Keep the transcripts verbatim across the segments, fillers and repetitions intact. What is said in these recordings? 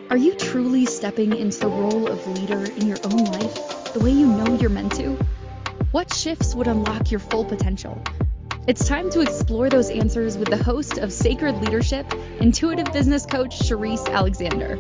Are you truly stepping into the role of leader in your own life, the way you know you're meant to? What shifts would unlock your full potential? It's time to explore those answers with the host of Sacred Leadership, intuitive business coach Cherise Alexander.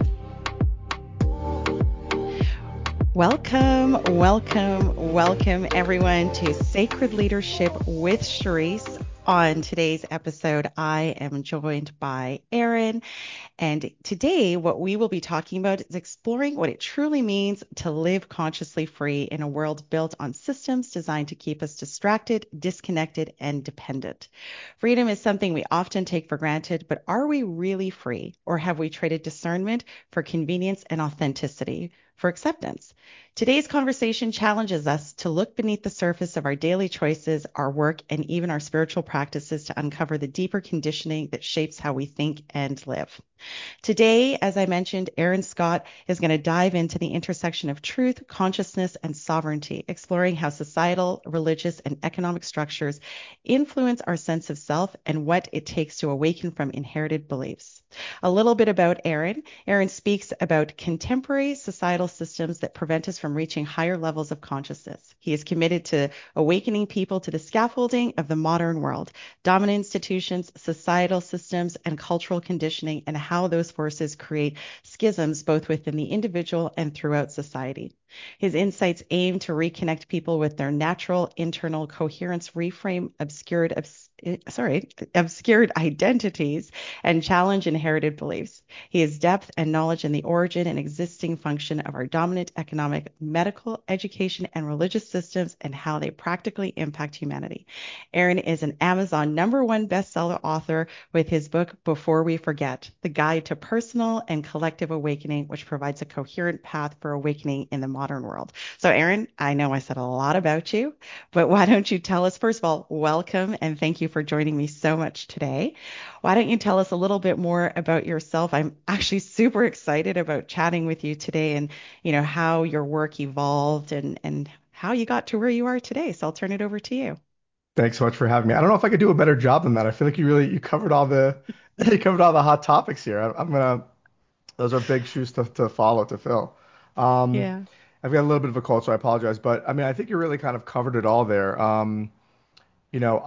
Welcome, welcome, welcome everyone to Sacred Leadership with Cherise. On today's episode, I am joined by Erin. And today, what we will be talking about is exploring what it truly means to live consciously free in a world built on systems designed to keep us distracted, disconnected, and dependent. Freedom is something we often take for granted, but are we really free? Or have we traded discernment for convenience and authenticity for acceptance? Today's conversation challenges us to look beneath the surface of our daily choices, our work, and even our spiritual practices to uncover the deeper conditioning that shapes how we think and live. Today, as I mentioned, Erin Scott is going to dive into the intersection of truth, consciousness, and sovereignty, exploring how societal, religious, and economic structures influence our sense of self and what it takes to awaken from inherited beliefs. A little bit about Erin. Erin speaks about contemporary societal systems that prevent us from reaching higher levels of consciousness. He is committed to awakening people to the scaffolding of the modern world, dominant institutions, societal systems, and cultural conditioning, and how those forces create schisms both within the individual and throughout society. His insights aim to reconnect people with their natural internal coherence, reframe obscured, obs- sorry, obscured identities, and challenge inherited beliefs. He has depth and knowledge in the origin and existing function of our dominant economic, medical, education, and religious systems and how they practically impact humanity. Erin is an Amazon number one bestseller author with his book, Before We Forget, The Guide to Personal and Collective Awakening, which provides a coherent path for awakening in the modern world. So Erin, I know I said a lot about you, but why don't you tell us, first of all, welcome and thank you for joining me so much today. Why don't you tell us a little bit more about yourself? I'm actually super excited about chatting with you today and, you know, how your work evolved and, and how you got to where you are today. So I'll turn it over to you. Thanks so much for having me. I don't know if I could do a better job than that. I feel like you really you covered all the you covered all the hot topics here. I, I'm gonna those are big shoes to, to follow to fill. Um, Yeah. I've got a little bit of a cold, so I apologize. But I mean, I think you really kind of covered it all there. Um, you know,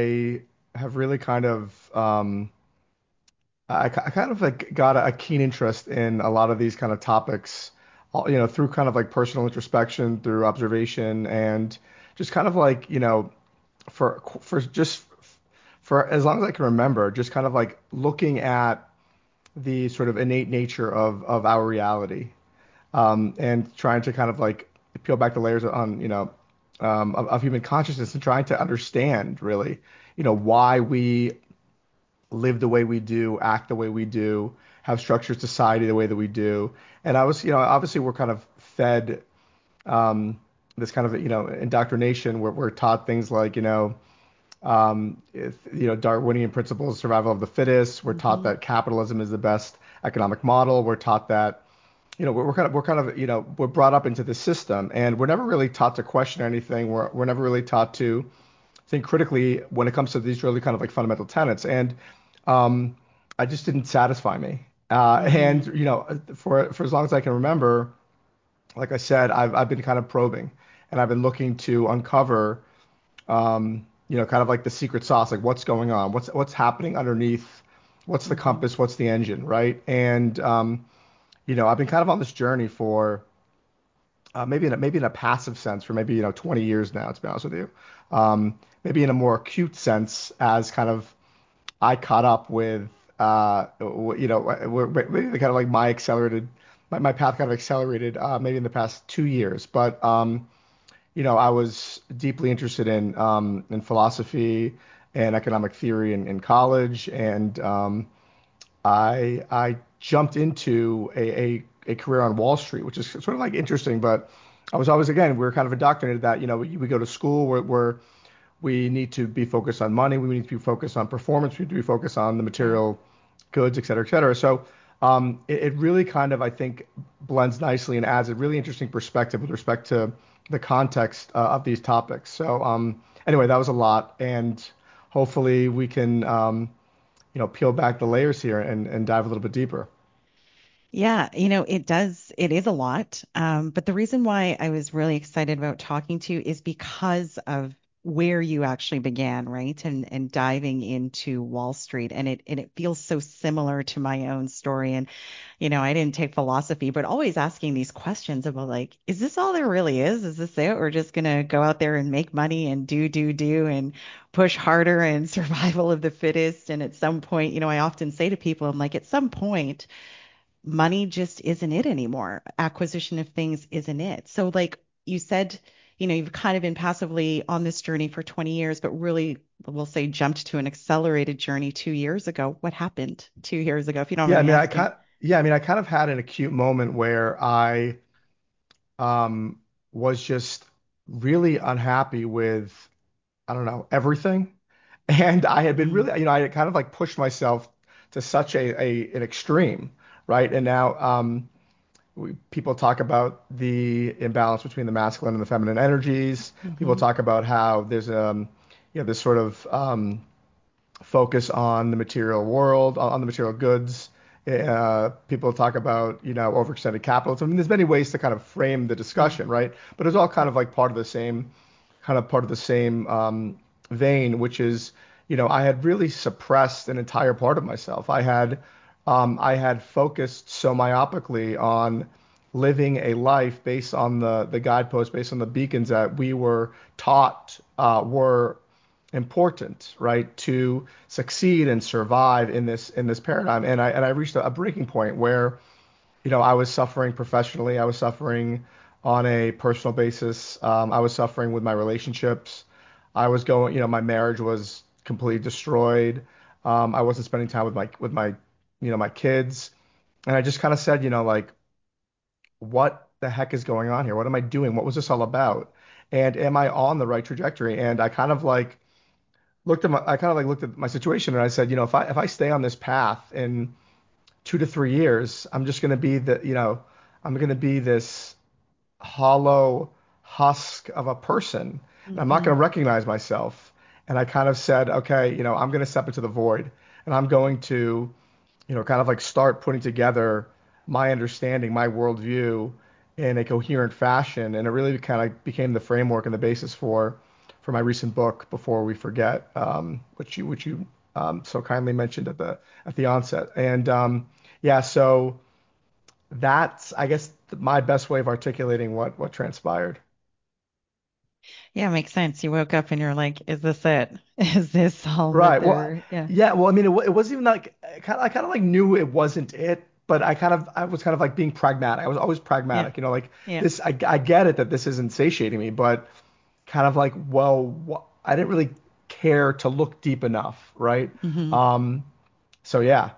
I have really kind of um, I, I kind of like got a, a keen interest in a lot of these kind of topics, all- you know, through kind of like personal introspection, through observation, and just kind of like, you know, for for just for as long as I can remember, just kind of like looking at the sort of innate nature of of our reality, um, and trying to kind of like peel back the layers on, you know, um, of, of human consciousness and trying to understand really, you know, why we live the way we do, act the way we do, have structured society the way that we do. And I was, you know, obviously we're kind of fed um, this kind of, you know, indoctrination where we're taught things like, you know, um, if, you know, Darwinian principles, survival of the fittest. We're taught Mm-hmm. that capitalism is the best economic model. We're taught that, you know, we're, we're kind of, we're kind of, you know, we're brought up into the system, and we're never really taught to question anything. We're, we're never really taught to think critically when it comes to these really kind of like fundamental tenets. And um, I just didn't satisfy me. Uh, and Mm-hmm. you know, for for as long as I can remember, like I said, I've I've been kind of probing, and I've been looking to uncover um, you know, kind of like the secret sauce, like what's going on, what's what's happening underneath, what's the Mm-hmm. compass, what's the engine, right? And um, you know, I've been kind of on this journey for uh, maybe in a, maybe in a passive sense for maybe you know twenty years now, to be honest with you. Um, maybe in a more acute sense, as kind of I caught up with uh, w- you know, w- w- maybe kind of like my accelerated, my, my path kind of accelerated uh, maybe in the past two years, but um, you know, I was deeply interested in um, in philosophy and economic theory in, in college, and um, I I jumped into a, a a career on Wall Street, which is sort of like interesting, but I was always again we were kind of indoctrinated that you know we, we go to school where, where we need to be focused on money, we need to be focused on performance, we need to be focused on the Yeah. material goods, et cetera, et cetera. So um, it, it really kind of, I think, blends nicely and adds a really interesting perspective with respect to the context uh, of these topics. So um, anyway, that was a lot, and hopefully we can, um, you know, peel back the layers here and, and dive a little bit deeper. Yeah, you know, it does, it is a lot. Um, but the reason why I was really excited about talking to you is because of where you actually began, right? And and diving into Wall Street. And it and it feels so similar to my own story. And, you know, I didn't take philosophy, but always asking these questions about like, is this all there really is? Is this it? We're just gonna go out there and make money and do, do, do and push harder and survival of the fittest. And at some point, you know, I often say to people, I'm like, at some point, money just isn't it anymore. Acquisition of things isn't it. So, like you said, you know, you've kind of been passively on this journey for twenty years, but really, we'll say, jumped to an accelerated journey two years ago. What happened two years ago, if you don't Yeah, mind I me mean, I asking? kind yeah, I mean, I kind of had an acute moment where I um was just really unhappy with, I don't know, everything. And I had been Mm, really, you know, I had kind of like pushed myself to such a, a an extreme, right? And now um we, people talk about the imbalance between the masculine and the feminine energies. People hmm talk about how there's um you know this sort of um focus on the material world, on, on the material goods. Uh, people talk about, you know, overextended capitalism. I mean, there's many ways to kind of frame the Yeah. discussion, right? But it's all kind of like part of the same, kind of part of the same um, vein, which is, you know, I had really suppressed an entire part of myself. I had, um, I had focused so myopically on living a life based on the the guideposts, based on the beacons that we were taught uh, were important, right, to succeed and survive in this in this paradigm. And I and I reached a, a breaking point where, you know, I was suffering professionally, I was suffering on a personal basis, um, I was suffering with my relationships. I was going, you know, my marriage was completely destroyed. Um, I wasn't spending time with my with my, you know, my kids. And I just kind of said, you know, like, what the heck is going on here? What am I doing? What was this all about? And am I on the right trajectory? And I kind of like looked at my, I kind of like looked at my situation and I said, you know, if I if I stay on this path in two to three years, I'm just going to be the, you know, I'm going to be this hollow husk of a person, and I'm not hmm going to recognize myself. And I kind of said, okay, you know, I'm going to step into the void, and I'm going to, you know, kind of like start putting together my understanding, my worldview in a coherent fashion. And it really kind of became the framework and the basis for for my recent book, Before We Forget, um, which you which you um, so kindly mentioned at the at the onset. And um, yeah, so that's, I guess, my best way of articulating what what transpired. Yeah, makes sense. You woke up and you're like, is this it? Is this all that Right. Well, there? Yeah. yeah. Well, I mean, it, wa- it wasn't even like kind of, I kind of like knew it wasn't it, but I kind of I was kind of like being pragmatic. I was always Yeah. pragmatic, you know, like Yeah. this. I, I get it that this isn't satiating me, but kind of like, well, wh I didn't really care to look deep enough, right? hmm Um. So yeah,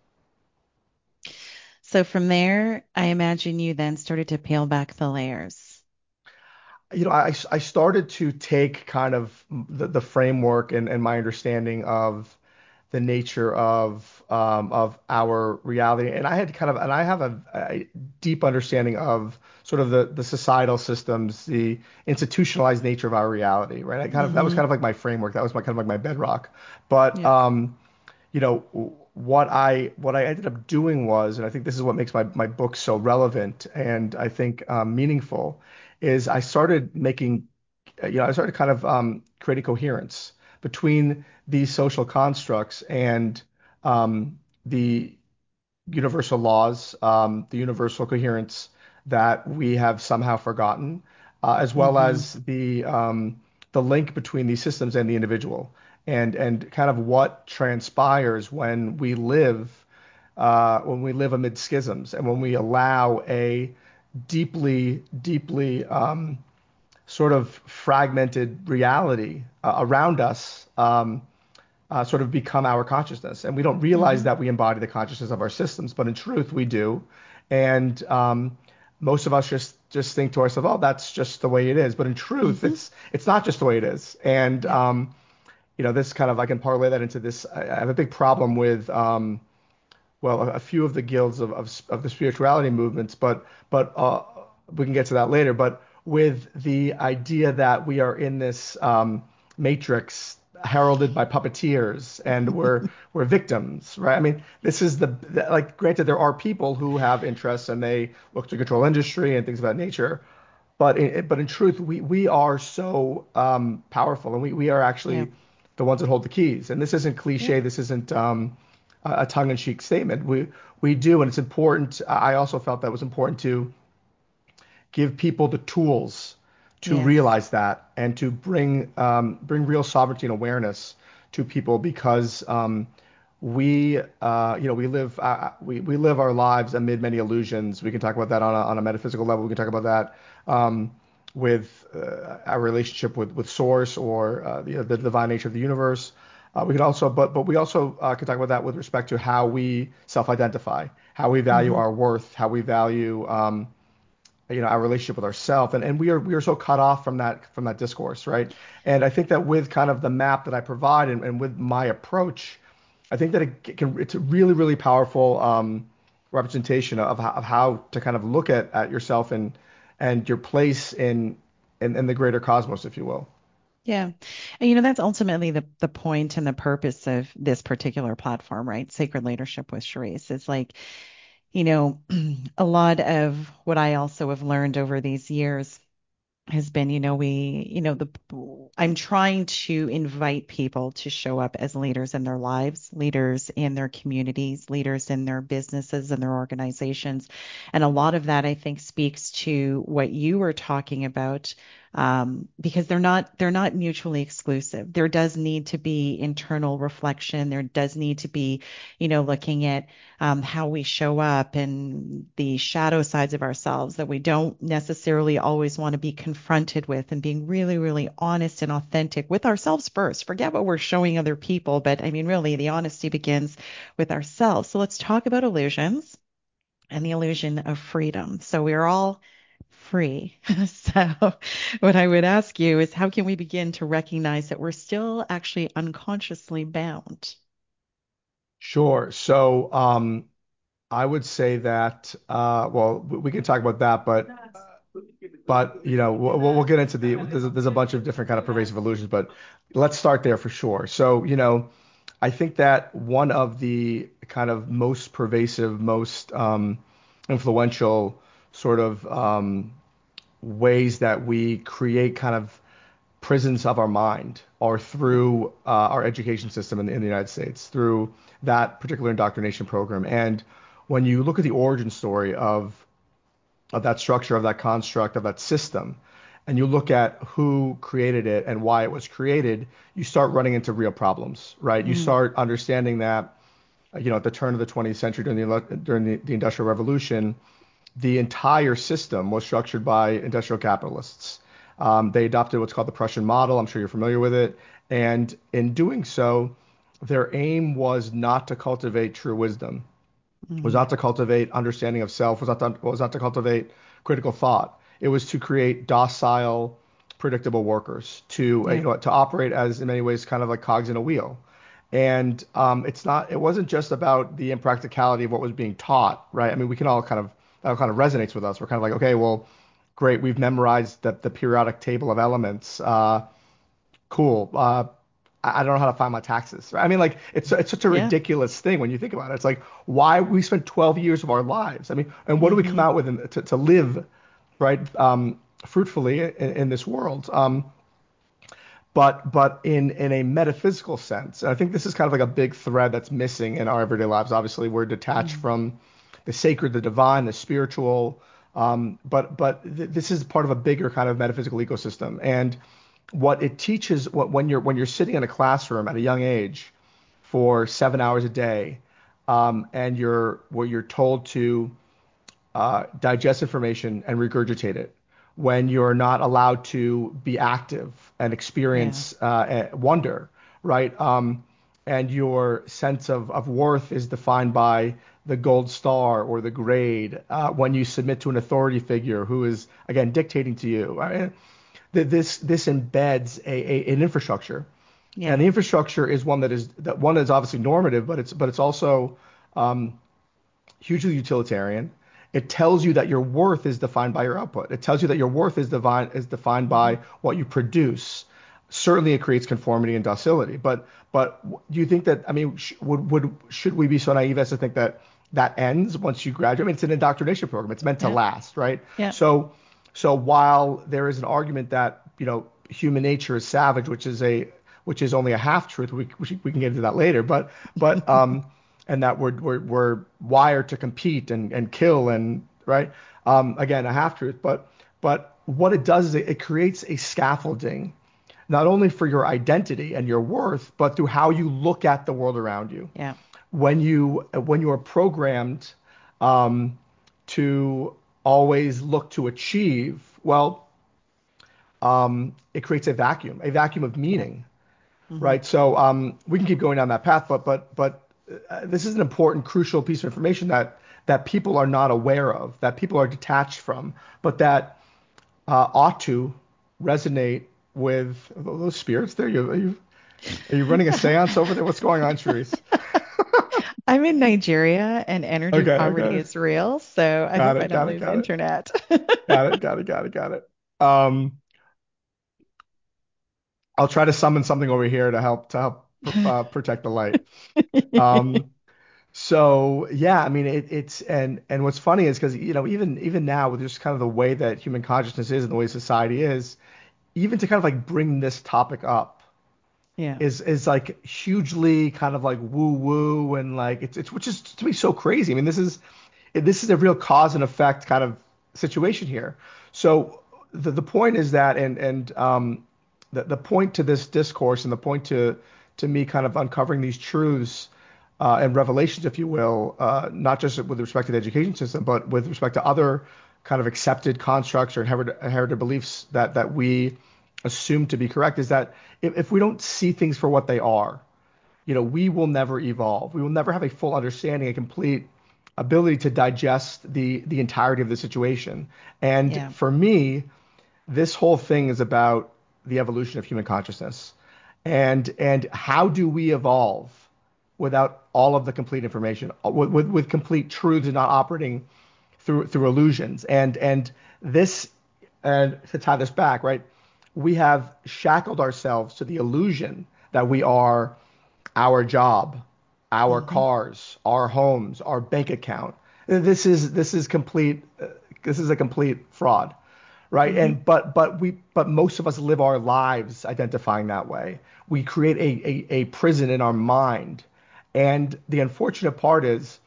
So from there, I imagine you then started to peel back the layers. you know, I I started to take kind of the, the framework and and my understanding of the nature of um, of our reality. And I had kind of, and I have a, a deep understanding of sort of the the societal systems, the institutionalized nature of our reality, right? I kind of, that was hmm kind of like my framework. That was my kind of like my bedrock. But Yeah. um, you know, what I what I ended up doing was, and I think this is what makes my my book so relevant and I think um, meaningful, is I started making, you know, I started kind of um, creating coherence between these social constructs and um, the universal laws, um, the universal coherence that we have somehow forgotten, uh, as well hmm as the um, the link between these systems and the individual, and and kind of what transpires when we live uh, when we live amid schisms and when we allow a deeply, deeply um, sort of fragmented reality uh, around us um, uh, sort of become our consciousness. And we don't realize hmm that we embody the consciousness of our systems, but in truth, we do. And um, most of us just just think to ourselves, "Oh, that's just the way it is." But in truth, hmm it's it's not just the way it is. And Yeah. um, you know, this kind of, I can parlay that into this. I I have a big problem with um, well, a, a few of the guilds of, of of the spirituality movements, but but uh, we can get to that later. But with the idea that we are in this um, matrix heralded by puppeteers, and we're we're victims, right? I mean, this is the, the like granted there are people who have interests and they look to control industry and things of that nature, but in, but in truth, we we are so um, powerful, and we we are Yeah. actually the ones that hold the keys. And this isn't Yeah. cliche. This isn't um, a a tongue-in-cheek statement. We we do, and it's important. I also felt that it was important to give people the tools to Yes. realize that and to bring um, bring real sovereignty and awareness to people because um, we uh, you know we live uh, we we live our lives amid many illusions. We can talk about that on a, on a metaphysical level. We can talk about that um, with uh, our relationship with with source or uh, the, the divine nature of the universe. Uh, we can also, but but we also uh, can talk about that with respect to how we self-identify, how we value Hmm. our worth, how we value um, you know our relationship with ourselves, and and we are we are so cut off from that from that discourse, right? And I think that with kind of the map that I provide and, and with my approach, I think that it can it's a really really powerful um, representation of how, of how to kind of look at at yourself and and your place in in, in the greater cosmos, if you will. Yeah. And you know, that's ultimately the the point and the purpose of this particular platform, right? Sacred Leadership with Charisse. It's like, you know, a lot of what I also have learned over these years has been, you know, we, you know, the I'm trying to invite people to show up as leaders in their lives, leaders in their communities, leaders in their businesses and their organizations. And a lot of that, I think, speaks to what you were talking about, um, because they're not they're not mutually exclusive. There does need to be internal reflection. There does need to be, you know, looking at um, how we show up and the shadow sides of ourselves that we don't necessarily always want to be confronted with, and being really, really honest and authentic with ourselves first. Forget what we're showing other people, but I mean, really, the honesty begins with ourselves. So let's talk about illusions and the illusion of freedom. So we're all free. So what I would ask you is, how can we begin to recognize that we're still actually unconsciously bound? Sure. So um, I would say that uh, well, we we can talk about that, but but you know we'll, we'll get into the there's a, there's a bunch of different kind of pervasive illusions, but let's start there for sure. So you know I think that one of the kind of most pervasive, most um, influential sort of um, ways that we create kind of prisons of our mind are through uh, our education system in the, in the United States, through that particular indoctrination program. And when you look at the origin story of of that structure, of that construct, of that system, and you look at who created it and why it was created, you start running into real problems, right? You Mm, start understanding that, uh, you know, at the turn of the twentieth century during the during the, the Industrial Revolution, the entire system was structured by industrial capitalists. Um, they adopted what's called the Prussian model. I'm sure you're familiar with it. And in doing so, their aim was not to cultivate true wisdom, was mm, not to cultivate understanding of self, was not to, was not to cultivate critical thought. It was to create docile, predictable workers, to uh, you yeah. know to operate as in many ways kind of like cogs in a wheel. And um, it's not it wasn't just about the impracticality of what was being taught, right? I mean, we can all kind of that all kind of resonates with us. We're kind of like, okay, well, great, we've memorized the, the periodic table of elements. Uh, cool. Uh, I I don't know how to file my taxes. Right? I mean, like it's it's such a Yeah. ridiculous thing when you think about it. It's like why we spent twelve years of our lives. I mean, and what do we come Hmm. out with in, to to live, right, um, fruitfully in, in this world? Um, but but in in a metaphysical sense, and I think this is kind of like a big thread that's missing in our everyday lives. Obviously, we're detached Mm, from the sacred, the divine, the spiritual. Um, but but th- this is part of a bigger kind of metaphysical ecosystem, and what it teaches what, when you're when you're sitting in a classroom at a young age for seven hours a day, um, and you're where you're told to uh, digest information and regurgitate it, when you're not allowed to be active and yeah. experience uh, wonder, right? Um, and your sense of, of worth is defined by the gold star or the grade uh, when you submit to an authority figure who is again dictating to you. I mean, this this embeds a, a an infrastructure, and Yeah. the infrastructure is one that is that one is obviously normative, but it's but it's also um, hugely utilitarian. It tells you that your worth is defined by your output. It tells you that your worth is divine is defined Hmm. by what you produce. certainly it creates conformity and docility. But but do you think that, I mean, sh- would would should we be so naive as to think that that ends once you graduate? I mean, it's an indoctrination program. It's meant to Yeah. last, right? Yeah. So so while there is an argument that, you know, human nature is savage, which is a which is only a half truth, we we, we can get into that later, but but um and that we're we're, we're wired to compete and and kill and right, um again, a half truth, but but what it does is it, it creates a scaffolding not only for your identity and your worth, but through how you look at the world around you. Yeah. When you when you are programmed um, to always look to achieve, well, um, it creates a vacuum, a vacuum of meaning, Mm-hmm. right? So um, we can keep going down that path, but but but uh, this is an important, crucial piece of information that that people are not aware of, that people are detached from, but that uh, ought to resonate with those spirits there. You, are you are you running a seance over there? What's going on, Charisse? I'm in Nigeria and energy Okay, poverty okay. is real, so I Got hope I it, don't got it, lose got it. internet. Got it, got it, got it, got it. Um, I'll try to summon something over here to help to help uh, protect the light. Um, so yeah, I mean it, it's and and what's funny is because you know even even now with just kind of the way that human consciousness is and the way society is, even to kind of like bring this topic up Yeah. is is like hugely kind of like woo woo and like it's it's which is to me so crazy. I mean this is this is a real cause and effect kind of situation here. So the the point is that and and um the the point to this discourse and the point to to me kind of uncovering these truths uh, and revelations, if you will, uh, not just with respect to the education system, but with respect to other kind of accepted constructs or inherited, inherited beliefs that that we assume to be correct, is that if, if we don't see things for what they are, you know, we will never evolve. We will never have a full understanding, a complete ability to digest the the entirety of the situation. And Yeah. for me, this whole thing is about the evolution of human consciousness. And and how do we evolve without all of the complete information, with, with, with complete truths and not operating through through illusions. And and this and to tie this back, right? We have shackled ourselves to the illusion that we are our job, our Mm-hmm. cars, our homes, our bank account. This is this is complete. Uh, this is a complete fraud, right? Mm-hmm. And but but we but most of us live our lives identifying that way. We create a a, a prison in our mind, and the unfortunate part is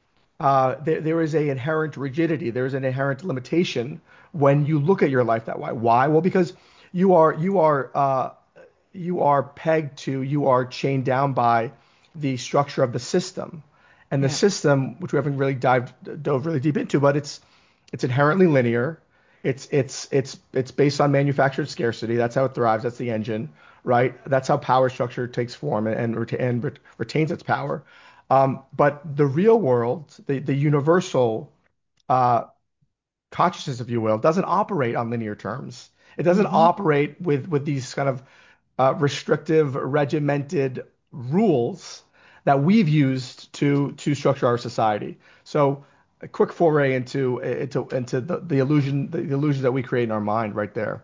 uh, there, there is a inherent rigidity. There is an inherent limitation when you look at your life that way. Why? Well, because you are you are uh, you are pegged to, you are chained down by the structure of the system, and the Yeah. system, which we haven't really dived dove really deep into, but it's it's inherently linear. It's it's it's it's based on manufactured scarcity. That's how it thrives. That's the engine, right? That's how power structure takes form and and, and retains its power. Um, but the real world, the, the universal uh, consciousness, if you will, doesn't operate on linear terms. It doesn't Mm-hmm. operate with, with these kind of uh, restrictive, regimented rules that we've used to to structure our society. So a quick foray into into into the, the illusion the illusion that we create in our mind right there.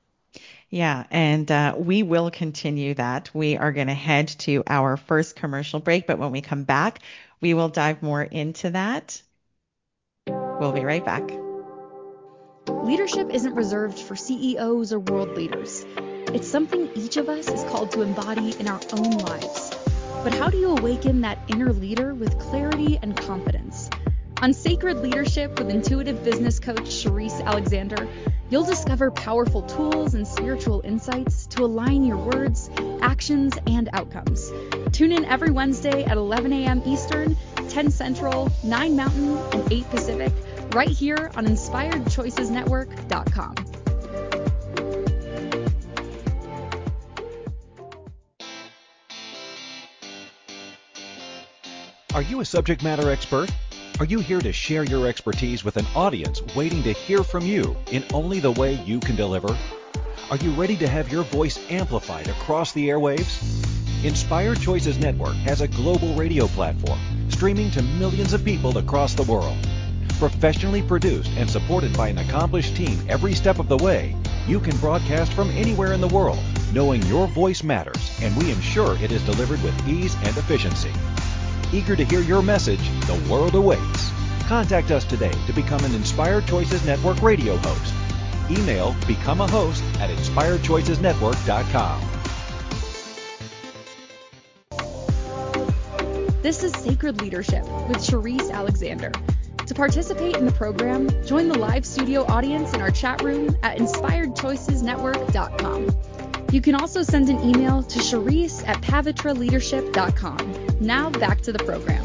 Yeah, and uh, we will continue that. We are going to head to our first commercial break, but when we come back, we will dive more into that. We'll be right back. Leadership isn't reserved for C E Os or world leaders. It's something each of us is called to embody in our own lives. But how do you awaken that inner leader with clarity and confidence? On Sacred Leadership with intuitive business coach Charisse Alexander, you'll discover powerful tools and spiritual insights to align your words, actions, and outcomes. Tune in every Wednesday at eleven a.m. Eastern, ten Central, nine Mountain, and eight Pacific, right here on inspired choices network dot com. Are you a subject matter expert? Are you here to share your expertise with an audience waiting to hear from you in only the way you can deliver? Are you ready to have your voice amplified across the airwaves? Inspired Choices Network has a global radio platform streaming to millions of people across the world. Professionally produced and supported by an accomplished team every step of the way, you can broadcast from anywhere in the world knowing your voice matters, and we ensure it is delivered with ease and efficiency. Eager to hear your message, the world awaits. Contact us today to become an Inspired Choices Network radio host. Email become a host at inspired choices network dot com. This is Sacred Leadership with Cherise Alexander. To participate in the program, join the live studio audience in our chat room at inspired choices network dot com. You can also send an email to Cherise at pavitra leadership dot com. Now back to the program.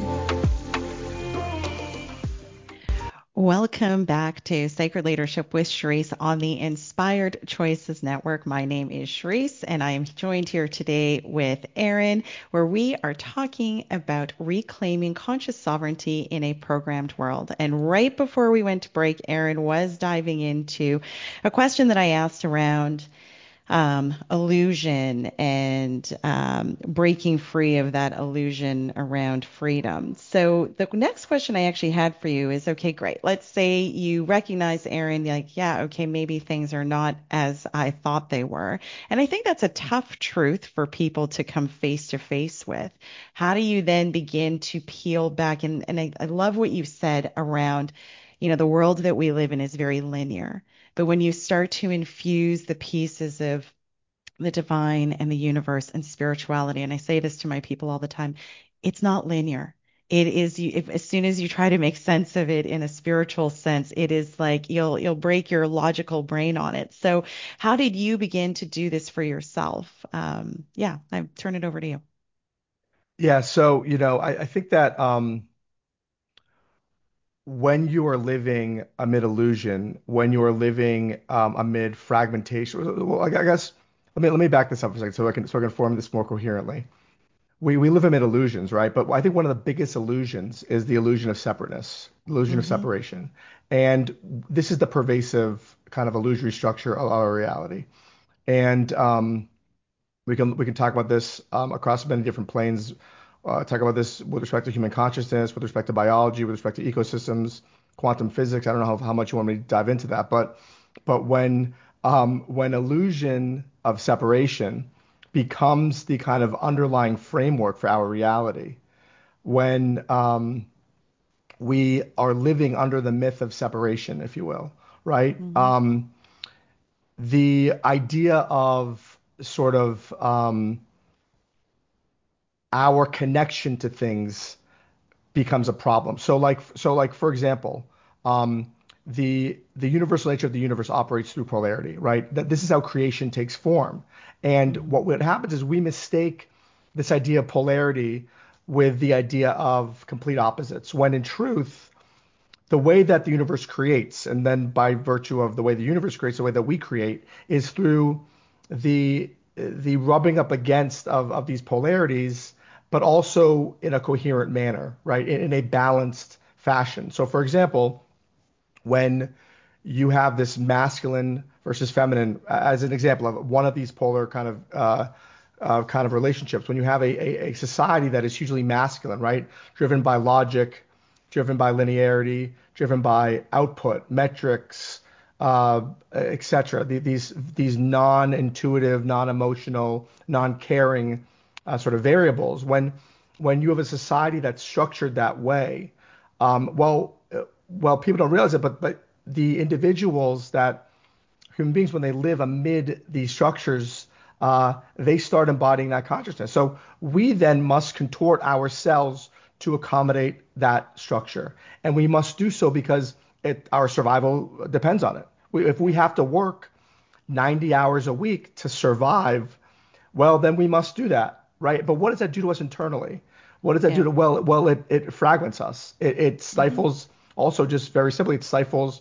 Welcome back to Sacred Leadership with Cherise on the Inspired Choices Network. My name is Cherise, and I am joined here today with Erin, where we are talking about reclaiming conscious sovereignty in a programmed world. And right before we went to break, Erin was diving into a question that I asked around um, illusion and um, breaking free of that illusion around freedom. So the next question I actually had for you is, okay, great. Let's say you recognize, Erin, like, yeah, okay, maybe things are not as I thought they were. And I think that's a tough truth for people to come face to face with. How do you then begin to peel back? And, and I, I love what you said around, you know, the world that we live in is very linear. But when you start to infuse the pieces of the divine and the universe and spirituality, and I say this to my people all the time, it's not linear. It is, you, if, as soon as you try to make sense of it in a spiritual sense, it is like you'll you'll break your logical brain on it. So how did you begin to do this for yourself? Um, yeah, I turn it over to you. Yeah, so you know, I, I think that um, when you are living amid illusion, when you are living um, amid fragmentation, well, I I guess let me let me back this up for a second so I can so I can form this more coherently. We we live amid illusions, right? But I think one of the biggest illusions is the illusion of separateness, illusion of Mm-hmm. separation, and this is the pervasive kind of illusory structure of our reality. And um, we can we can talk about this um, across many different planes. Uh, talk about this with respect to human consciousness, with respect to biology, with respect to ecosystems, quantum physics. I don't know how, how much you want me to dive into that, but but when um, when illusion of separation becomes the kind of underlying framework for our reality, when um, we are living under the myth of separation, if you will, right? Mm-hmm. Um, the idea of sort of um, our connection to things becomes a problem. So like so like for example, um, the the universal nature of the universe operates through polarity, right? That this is how creation takes form. And Mm-hmm. what what happens is we mistake this idea of polarity with the idea of complete opposites, when in truth, the way that the universe creates, and then by virtue of the way the universe creates, the way that we create, is through the the rubbing up against of, of these polarities, but also in a coherent manner, right? In, in a balanced fashion. So, for example, when you have this masculine versus feminine, as an example of one of these polar kind of uh, uh, kind of relationships, when you have a, a, a society that is hugely masculine, right, driven by logic, driven by linearity, driven by output, metrics, uh, et cetera. These these non-intuitive, non-emotional, non-caring uh, sort of variables. When when you have a society that's structured that way, um, well, uh, well, people don't realize it, but but the individuals that human beings, when they live amid these structures, uh, they start embodying that consciousness. So we then must contort ourselves to accommodate that structure, and we must do so because it, our survival depends on it. We, if we have to work ninety hours a week to survive, well, then we must do that, right? But what does that do to us internally? What does that do Yeah. to, well, well, it, it fragments us. It, it Mm-hmm. stifles, also just very simply, it stifles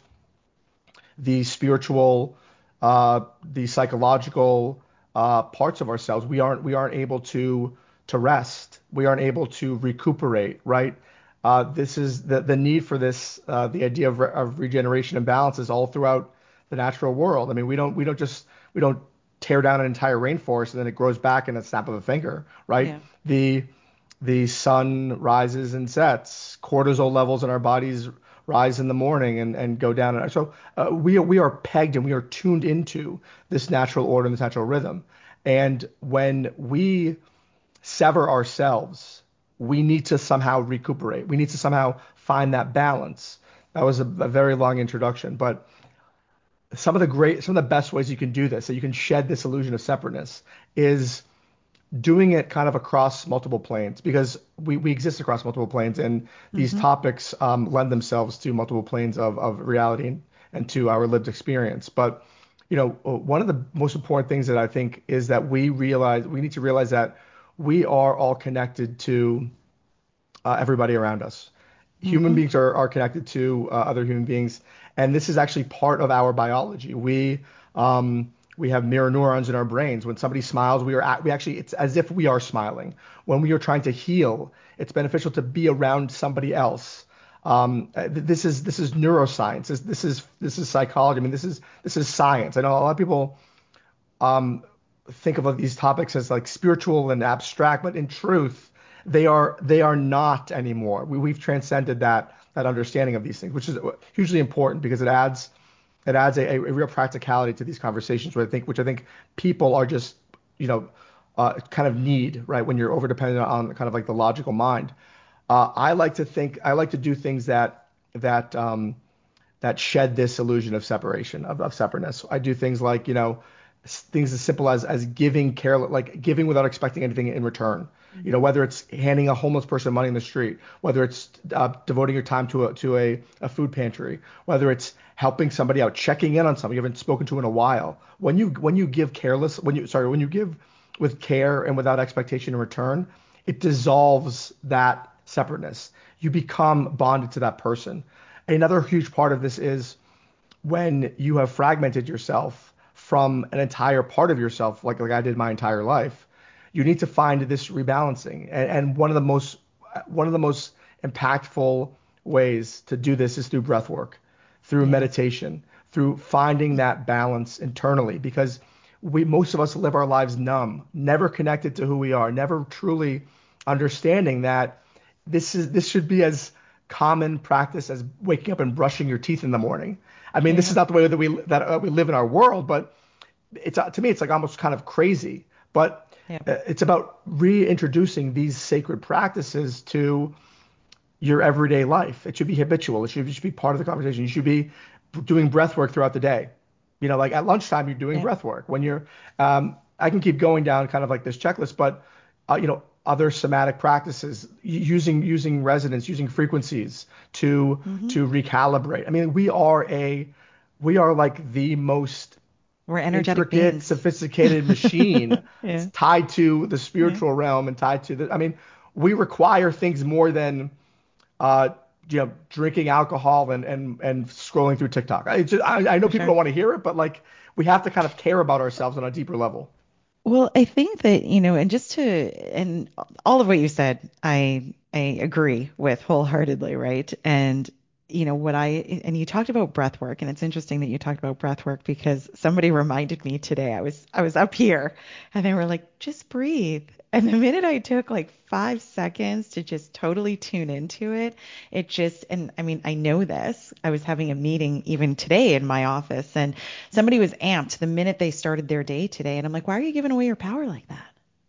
the spiritual, uh, the psychological uh, parts of ourselves. We aren't we aren't able to to rest. We aren't able to recuperate. Right. Uh, this is the the need for this. Uh, the idea of, re- of regeneration and balance is all throughout the natural world. I mean, we don't we don't just we don't tear down an entire rainforest and then it grows back in a snap of a finger. Right. Yeah. The the sun rises and sets. Cortisol levels in our bodies rise in the morning and, and go down. So uh, we are, we are pegged and we are tuned into this natural order and this natural rhythm. And when we sever ourselves, we need to somehow recuperate. We need to somehow find that balance. That was a, a very long introduction, but some of the great, some of the best ways you can do this, so you can shed this illusion of separateness, is doing it kind of across multiple planes, because we, we exist across multiple planes, and these Mm-hmm. topics um, lend themselves to multiple planes of, of reality and, and to our lived experience. But you know, one of the most important things that I think is that we realize we need to realize that we are all connected to uh, everybody around us. Human Mm-hmm. beings are, are connected to uh, other human beings, and this is actually part of our biology. We um, we have mirror neurons in our brains. When somebody smiles, we are at, we actually it's as if we are smiling. When we are trying to heal, it's beneficial to be around somebody else. Um, uh, th- this is this is neuroscience. This, this is this is psychology. I mean, this is this is science. I know a lot of people um, think of these topics as like spiritual and abstract, but in truth, they are they are not anymore. We, we've transcended that that understanding of these things, which is hugely important because it adds it adds a, a real practicality to these conversations, which I think which I think people are just you know uh, kind of need, right, when you're over dependent on kind of like the logical mind. Uh, I like to think I like to do things that that um, that shed this illusion of separation, of, of separateness. I do things like, you know, things as simple as as giving care, like giving without expecting anything in return. You know, Mm-hmm. whether it's handing a homeless person money in the street, whether it's uh, devoting your time to a to a, a food pantry, whether it's helping somebody out, checking in on somebody you haven't spoken to in a while. When you when you give careless, when you sorry, when you give with care and without expectation in return, it dissolves that separateness. You become bonded to that person. Another huge part of this is when you have fragmented yourself from an entire part of yourself, like like I did my entire life, you need to find this rebalancing. And, and one of the most one of the most impactful ways to do this is through breath work, through Yeah. meditation, through finding that balance internally, because we most of us live our lives numb, never connected to who we are, never truly understanding that this is this should be as common practice as waking up and brushing your teeth in the morning. I mean, this Yeah. is not the way that we that uh, we live in our world, but it's uh, to me it's like almost kind of crazy. But Yeah. uh, it's about reintroducing these sacred practices to your everyday life. It should be habitual. It should, it should be part of the conversation. You should be doing breath work throughout the day. You know, like at lunchtime, you're doing Yeah. breath work. When you're, um, I can keep going down kind of like this checklist, but uh, you know, other somatic practices, using using resonance, using frequencies to Mm-hmm. to recalibrate. I mean, we are a we are like the most We're energetic intricate, beings. sophisticated machine Yeah. tied to the Yeah. spiritual realm and tied to the. I mean, we require things more than uh, you know, drinking alcohol and and and scrolling through TikTok. I just I, I know For people sure. don't want to hear it, but like we have to kind of care about ourselves on a deeper level. Well, I think that, you know, and just to, and all of what you said, I I agree with wholeheartedly, right? And, you know, what I, and you talked about breath work, and it's interesting that you talked about breath work because somebody reminded me today. I was I was up here and they were like, just breathe. And the minute I took like five seconds to just totally tune into it, it just, and I mean, I know this. I was having a meeting even today in my office, and somebody was amped the minute they started their day today. And I'm like, why are you giving away your power like that?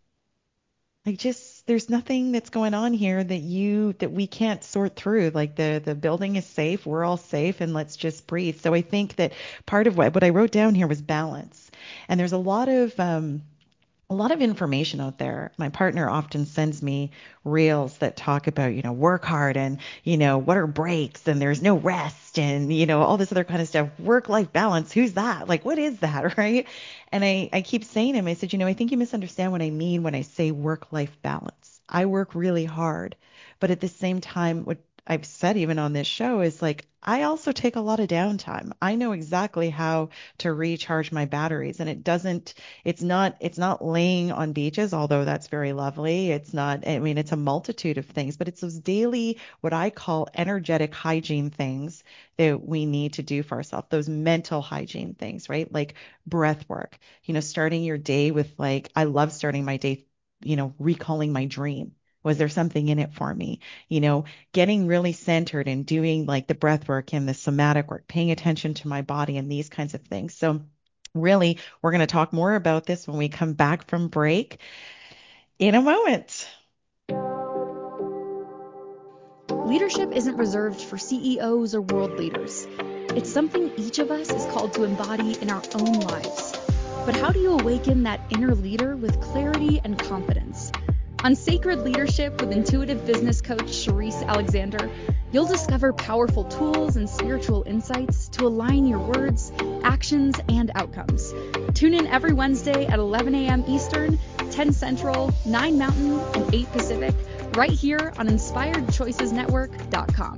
Like, just there's nothing that's going on here that you that we can't sort through. Like the the building is safe, we're all safe, and let's just breathe. So I think that part of what what I wrote down here was balance. And there's a lot of um a lot of information out there. My partner often sends me reels that talk about, you know, work hard and, you know, what are breaks and there's no rest and, you know, all this other kind of stuff. Work life balance. Who's that? Like, what is that? Right. And I, I keep saying to him, I said, you know, I think you misunderstand what I mean when I say work life balance. I work really hard, but at the same time, what I've said even on this show is like, I also take a lot of downtime. I know exactly how to recharge my batteries, and it doesn't it's not it's not laying on beaches, although that's very lovely. It's not, I mean, it's a multitude of things, but it's those daily, what I call energetic hygiene things that we need to do for ourselves, those mental hygiene things, right? Like breath work, you know, starting your day with like, I love starting my day, you know, recalling my dream. Was there something in it for me? You know, getting really centered and doing like the breath work and the somatic work, paying attention to my body and these kinds of things. So Really, we're going to talk more about this when we come back from break in a moment. Leadership isn't reserved for C E Os or world leaders. It's something each of us is called to embody in our own lives. But how do you awaken that inner leader with clarity and confidence? On Sacred Leadership with intuitive business coach Charisse Alexander, you'll discover powerful tools and spiritual insights to align your words, actions, and outcomes. Tune in every Wednesday at eleven a.m. Eastern, ten Central, nine Mountain, and eight Pacific, right here on inspired choices network dot com.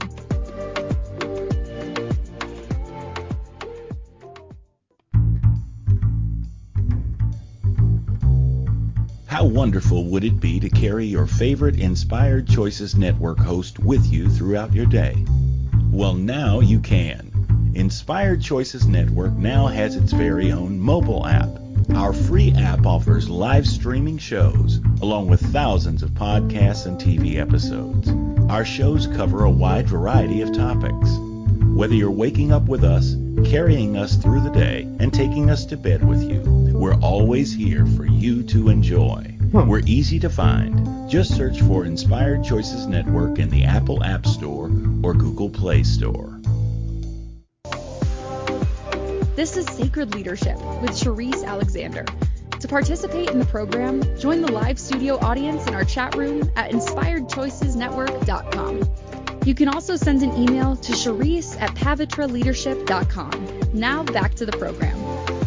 How wonderful would it be to carry your favorite Inspired Choices Network host with you throughout your day? Well, now you can. Inspired Choices Network now has its very own mobile app. Our free app offers live streaming shows, along with thousands of podcasts and T V episodes. Our shows cover a wide variety of topics. Whether you're waking up with us, carrying us through the day, and taking us to bed with you, we're always here for you to enjoy. Hmm. We're easy to find. Just search for Inspired Choices Network in the Apple App Store or Google Play Store. This is Sacred Leadership with Charisse Alexander. To participate in the program, join the live studio audience in our chat room at inspired choices network dot com. You can also send an email to Charisse at pavitra leadership dot com. Now back to the program.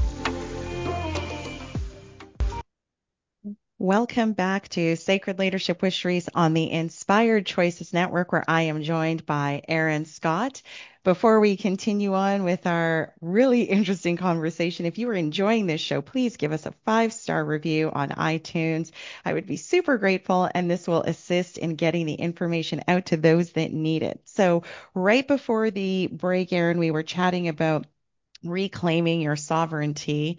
Welcome back to Sacred Leadership with Charisse on the Inspired Choices Network, where I am joined by Erin Scott. Before we continue on with our really interesting conversation, if you are enjoying this show, please give us a five-star review on iTunes. I would be super grateful, and this will assist in getting the information out to those that need it. So right before the break, Erin, we were chatting about reclaiming your sovereignty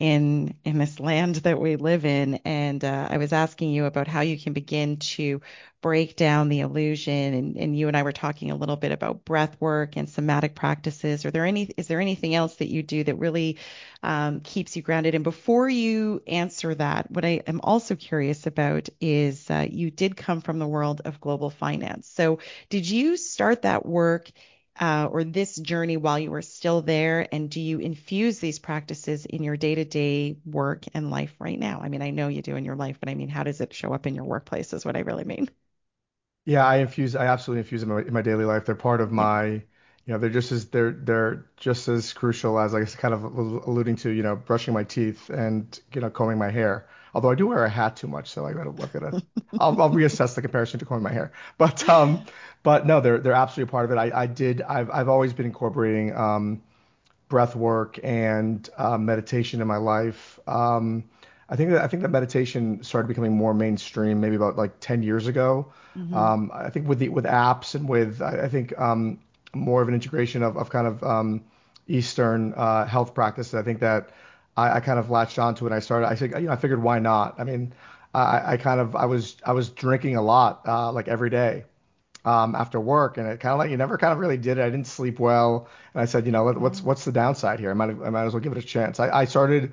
in in this land that we live in, and uh, I was asking you about how you can begin to break down the illusion, and, and you and I were talking a little bit about breath work and somatic practices. Are there any is there anything else that you do that really um, keeps you grounded? And before you answer that, what I am also curious about is uh, you did come from the world of global finance. So did you start that work uh, or this journey while you were still there? And do you infuse these practices in your day-to-day work and life right now? I mean, I know you do in your life, but I mean, how does it show up in your workplace is what I really mean. Yeah, I infuse. I absolutely infuse them in my, in my daily life. They're part of Yeah. my, you know, they're just as they're they're just as crucial as I was kind of alluding to, you know, brushing my teeth and you know combing my hair. Although I do wear a hat too much, so I gotta I've gotta I'll, I'll reassess the comparison to combing my hair. But um, but no, they're they're absolutely a part of it. I I did I've I've always been incorporating um breath work and uh, meditation in my life. Um, I think that I think that meditation started becoming more mainstream maybe about like ten years ago. Mm-hmm. Um, I think with the with apps and with I, I think um, more of an integration of, of kind of um, Eastern uh, health practices. I think that I, I kind of latched onto it. And I started. I said, you know, I figured why not? I mean, I, I kind of I was I was drinking a lot uh, like every day um, after work, and it kind of like you never kind of really did it. I didn't sleep well, and I said, you know, what, what's Mm-hmm. what's the downside here? I might I might as well give it a chance. I, I started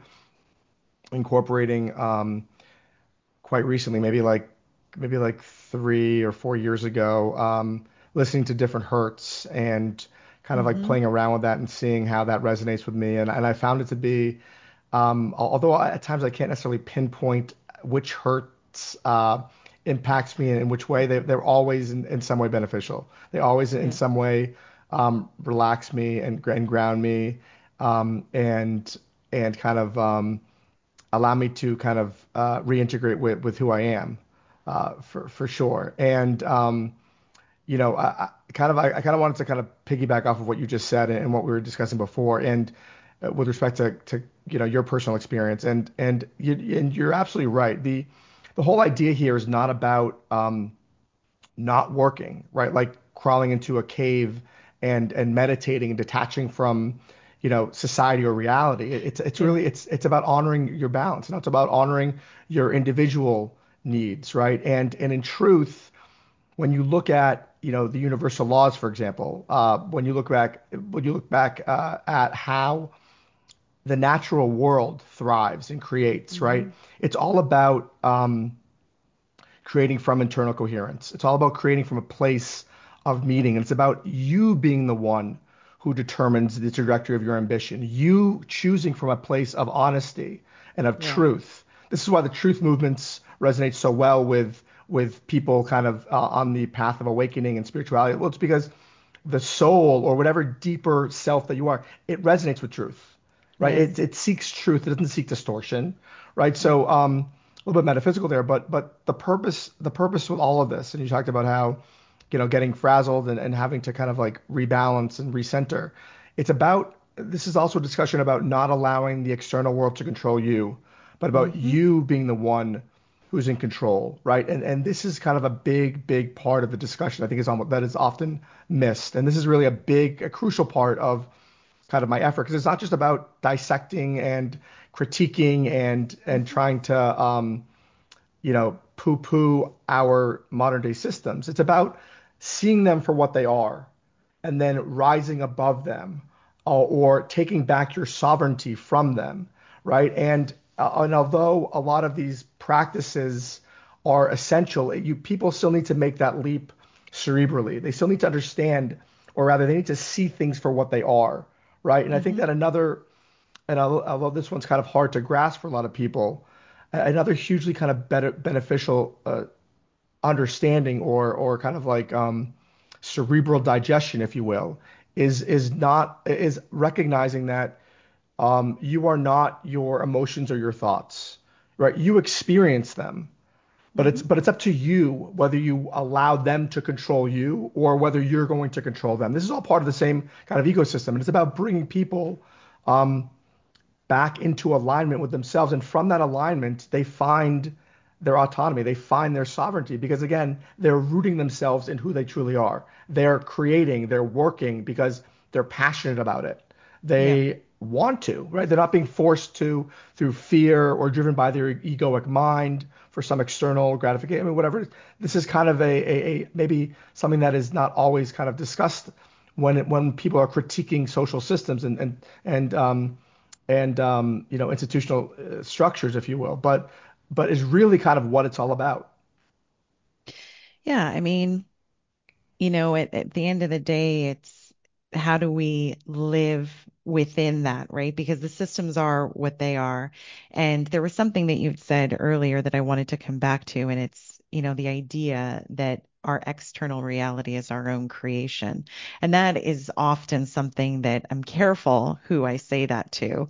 incorporating um, quite recently, maybe like maybe like three or four years ago, um, listening to different hertz and kind of like Mm-hmm. playing around with that and seeing how that resonates with me. And and I found it to be, um, although I, at times I can't necessarily pinpoint which hertz uh, impacts me and in which way, they, they're always in, in some way beneficial. They always in Yeah. some way um, relax me and, and ground me um, and and kind of um, allow me to kind of uh, reintegrate with, with who I am uh, for for sure. And um, you know, I, I kind of I, I kind of wanted to kind of piggyback off of what you just said and, and what we were discussing before, and uh, with respect to, to you know your personal experience, and and you and you're absolutely right. The the whole idea here is not about um, not working, right? Like crawling into a cave and and meditating and detaching from, you know, society or reality. It- It's it's Yeah. really it's it's about honoring your balance. And it's about honoring your individual needs, right? And and in truth, when you look at, you know, the universal laws, for example, uh, when you look back when you look back uh, at how the natural world thrives and creates, right? Mhm. It's all about um, creating from internal coherence. It's all about creating from a place of meaning. And it's about you being the one who determines the trajectory of your ambition, you choosing from a place of honesty and of Yeah. truth. This is why the truth movements resonate so well with with people kind of uh, on the path of awakening and spirituality. Well, it's because the soul or whatever deeper self that you are, it resonates with truth, right? Yes. It, it seeks truth. It doesn't seek distortion, right? Yeah. So um, a little bit metaphysical there, but but the purpose the purpose with all of this, and you talked about how, you know, getting frazzled and, and having to kind of like rebalance and recenter. It's about this is also a discussion about not allowing the external world to control you, but about Hmm. you being the one who's in control, right? And and this is kind of a big, big part of the discussion. I think is almost that is often missed, and this is really a big, a crucial part of kind of my effort because it's not just about dissecting and critiquing and and Hmm. trying to um, you know poo-poo our modern day systems. It's about seeing them for what they are and then rising above them or, or taking back your sovereignty from them, right? And uh, and although a lot of these practices are essential, you people still need to make that leap cerebrally. They still need to understand, or rather, they need to see things for what they are, right? And I think Hmm. that another, and although, although this one's kind of hard to grasp for a lot of people, another hugely kind of better, beneficial uh, understanding or or kind of like um, cerebral digestion, if you will, is is not is recognizing that um, you are not your emotions or your thoughts, right? You experience them, but it's Hmm. but it's up to you whether you allow them to control you or whether you're going to control them. This is all part of the same kind of ecosystem, and it's about bringing people um, back into alignment with themselves. And from that alignment, they find their autonomy, they find their sovereignty because, again, they're rooting themselves in who they truly are. They're creating, they're working because they're passionate about it. Yeah. They want to, right? They're not being forced to through fear or driven by their egoic mind for some external gratification. I mean, whatever. This is kind of a, a, a maybe something that is not always kind of discussed when it, when people are critiquing social systems and and and um, and um, you know institutional uh, structures, if you will, but but is really kind of what it's all about. Yeah. I mean, you know, at, at the end of the day, it's how do we live within that, right? Because the systems are what they are. And there was something that you said earlier that I wanted to come back to, and it's, you know, the idea that our external reality is our own creation. And that is often something that I'm careful who I say that to,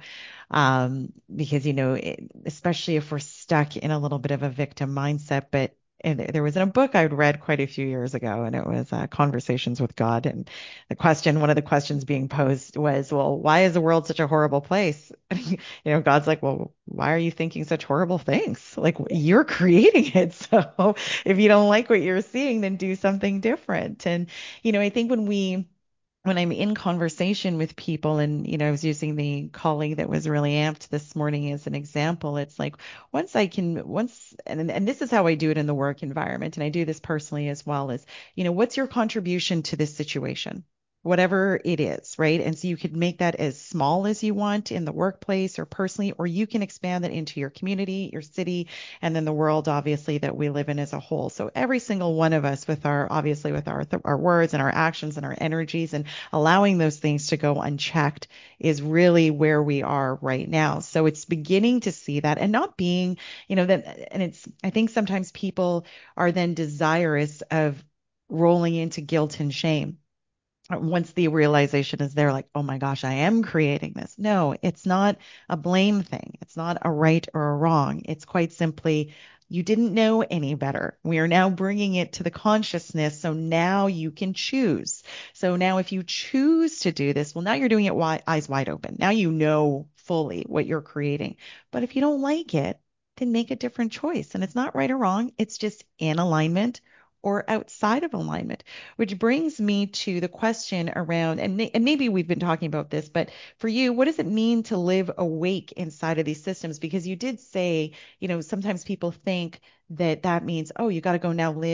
um, because, you know, it, especially if we're stuck in a little bit of a victim mindset, but and there was in a book I'd read quite a few years ago, and it was uh, Conversations with God. And the question, one of the questions being posed was, well, why is the world such a horrible place? You know, God's like, well, why are you thinking such horrible things? Like you're creating it. So if you don't like what you're seeing, then do something different. And, you know, I think when we, when I'm in conversation with people, and you know, I was using the colleague that was really amped this morning as an example. It's like once I can, once, and and this is how I do it in the work environment, and I do this personally as well. Is you know, what's your contribution to this situation? Whatever it is, right? And so you could make that as small as you want in the workplace or personally, or you can expand that into your community, your city, and then the world, obviously, that we live in as a whole. So every single one of us, with our obviously with our our words and our actions and our energies and allowing those things to go unchecked is really where we are right now. So it's beginning to see that and not being, you know, that, and it's, I think sometimes people are then desirous of rolling into guilt and shame once the realization is there, like, oh my gosh, I am creating this. No, it's not a blame thing. It's not a right or a wrong. It's quite simply, you didn't know any better. We are now bringing it to the consciousness. So now you can choose. So now if you choose to do this, well, now you're doing it wi- eyes wide open. Now you know fully what you're creating. But if you don't like it, then make a different choice. And it's not right or wrong. It's just in alignment or outside of alignment. Which brings me to the question around, and, and maybe we've been talking about this, but for you, what does it mean to live awake inside of these systems? Because you did say, you know, sometimes people think that that means, oh, you got to go now live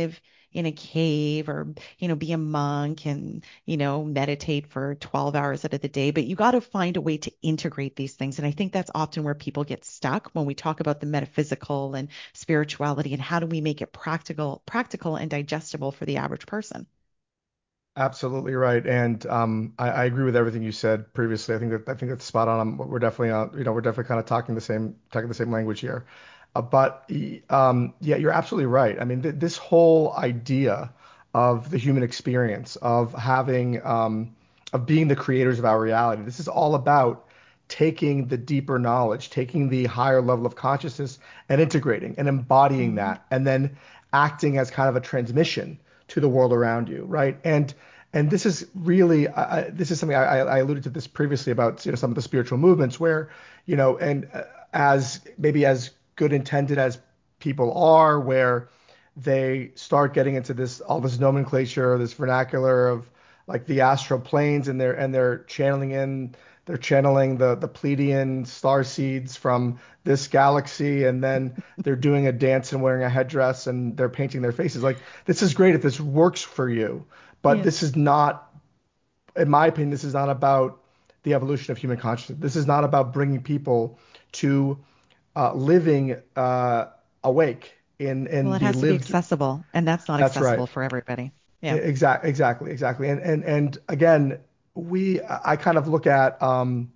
in a cave or, you know, be a monk and, you know, meditate for twelve hours out of the day. But you got to find a way to integrate these things. And I think that's often where people get stuck when we talk about the metaphysical and spirituality and how do we make it practical, practical and digestible for the average person. Absolutely right, and um, I, I agree with everything you said previously. I think that I think that's spot on. Um, We're definitely, uh, you know, we're definitely kind of talking the same talking the same language here. Uh, but y- um, yeah, you're absolutely right. I mean, th this whole idea of the human experience, of having, um, of being the creators of our reality. This is all about taking the deeper knowledge, taking the higher level of consciousness, and integrating and embodying Hmm. that, and then acting as kind of a transmission to the world around you, right? And and this is really I, I- this is something I, I alluded to this previously about, you know, some of the spiritual movements where, you know, and uh, as maybe as good intended as people are, where they start getting into this all this nomenclature, this vernacular of like the astral planes, and they're and they're channeling in they're channeling the the Pleiadian star seeds from this galaxy, and then they're doing a dance and wearing a headdress and they're painting their faces. Like, this is great if this works for you, but Yeah. this is not, in my opinion, this is not about the evolution of human consciousness. This is not about bringing people to uh, living uh, awake in Well, in it the has to be lived. accessible, and that's not That's right. accessible for everybody. Yeah. Exactly, exactly, exactly. And and and again, we I kind of look at um,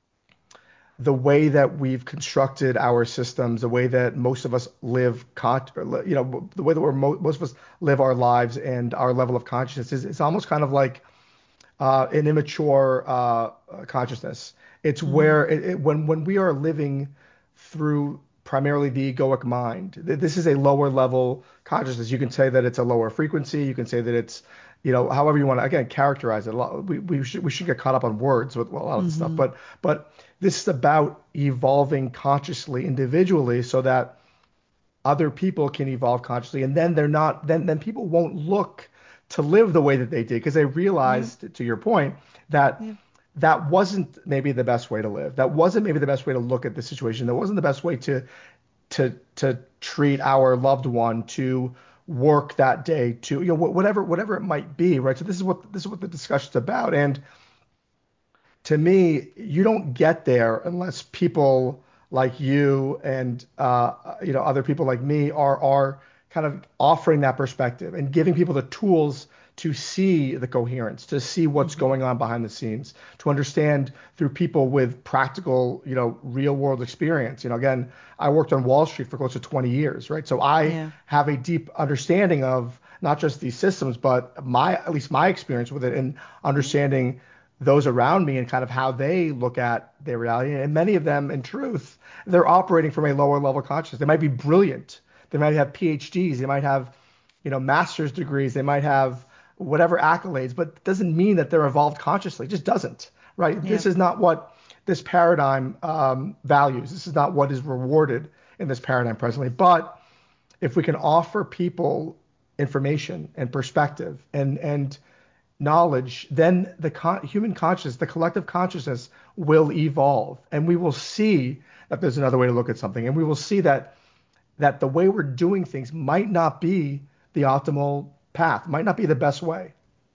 the way that we've constructed our systems, the way that most of us live, con- you know, the way that we're mo- most of us live our lives and our level of consciousness is it's almost kind of like uh, an immature uh, consciousness. It's Mm. where it, it, when when we are living through primarily the egoic mind, th- this is a lower level consciousness. You can say that it's a lower frequency. You can say that it's, you know, however you want to again characterize it. A lot, we we should we should get caught up on words with a lot of this stuff, Hmm. but but this is about evolving consciously individually so that other people can evolve consciously, and then they're not then then people won't look to live the way that they did because they Yeah. realized, to your point, that Yeah. that wasn't maybe the best way to live, that wasn't maybe the best way to look at the situation, that wasn't the best way to to to treat our loved one, to work that day, to, you know, whatever whatever it might be, right? So this is what this is what the discussion's about. And to me, you don't get there unless people like you and uh, you know, other people like me are are kind of offering that perspective and giving people the tools to see the coherence, to see what's Hmm. going on behind the scenes, to understand through people with practical, you know, real world experience. You know, again, I worked on Wall Street for close to twenty years, right? So I Yeah. have a deep understanding of not just these systems, but my at least my experience with it and Yeah. understanding those around me and kind of how they look at their reality. And many of them, in truth, they're operating from a lower level consciousness. They might be brilliant. They might have PhDs. They might have, you know, master's degrees. They might have whatever accolades, but it doesn't mean that they're evolved consciously. It just doesn't, right? Yeah. This is not what this paradigm um, values. This is not what is rewarded in this paradigm presently. But if we can offer people information and perspective and and knowledge, then the con- human consciousness, the collective consciousness will evolve, and we will see that there's another way to look at something, and we will see that that the way we're doing things might not be the optimal path, might not be the best way.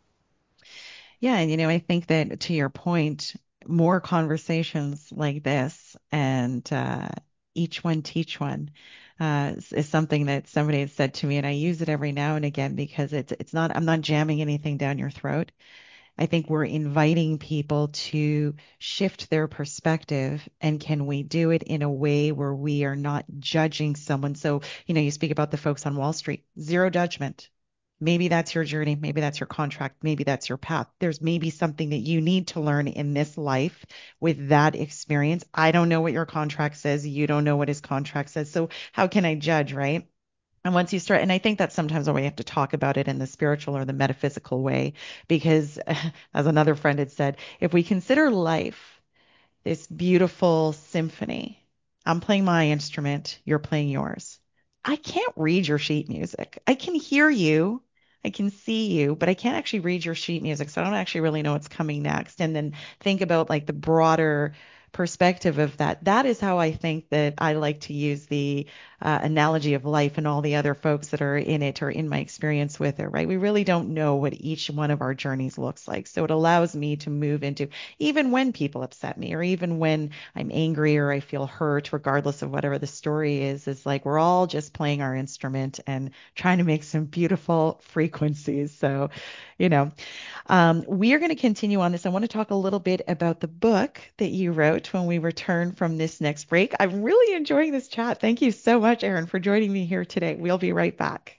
Yeah, and you know, I think that to your point, more conversations like this and uh, each one teach one uh, is, is something that somebody had said to me, and I use it every now and again because it's it's not I'm not jamming anything down your throat. I think we're inviting people to shift their perspective, and can we do it in a way where we are not judging someone? So, you know, you speak about the folks on Wall Street, zero judgment. Maybe that's your journey. Maybe that's your contract. Maybe that's your path. There's maybe something that you need to learn in this life with that experience. I don't know what your contract says. You don't know what his contract says. So how can I judge, right? And once you start, and I think that's sometimes why we have to talk about it in the spiritual or the metaphysical way, because as another friend had said, if we consider life this beautiful symphony, I'm playing my instrument, you're playing yours. I can't read your sheet music. I can hear you, I can see you, but I can't actually read your sheet music. So I don't actually really know what's coming next. And then think about like the broader perspective of that. That is how I think that I like to use the uh, analogy of life and all the other folks that are in it or in my experience with it, right? We really don't know what each one of our journeys looks like. So it allows me to move into, even when people upset me or even when I'm angry or I feel hurt, regardless of whatever the story is, is like we're all just playing our instrument and trying to make some beautiful frequencies. So, you know, um, we are going to continue on this. I want to talk a little bit about the book that you wrote when we return from this next break. I'm really enjoying this chat. Thank you so much, Erin, for joining me here today. We'll be right back.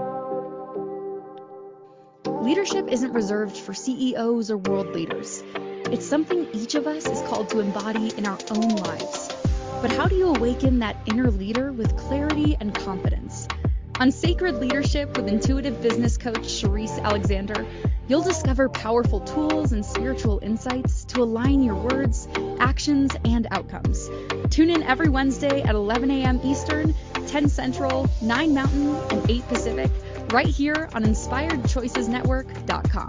Leadership isn't reserved for C E Os or world leaders. It's something each of us is called to embody in our own lives. But how do you awaken that inner leader with clarity and confidence? On Sacred Leadership with intuitive business coach Cherise Alexander, you'll discover powerful tools and spiritual insights to align your words, actions, and outcomes. Tune in every Wednesday at eleven a.m. Eastern, ten Central, nine Mountain, and eight Pacific, right here on inspired choices network dot com.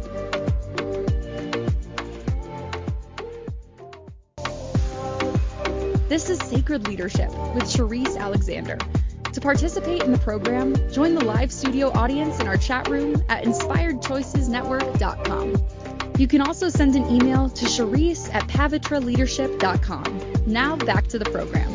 This is Sacred Leadership with Cherise Alexander. To participate in the program, join the live studio audience in our chat room at inspired choices network dot com. You can also send an email to Cherise at pavitra leadership dot com. Now back to the program.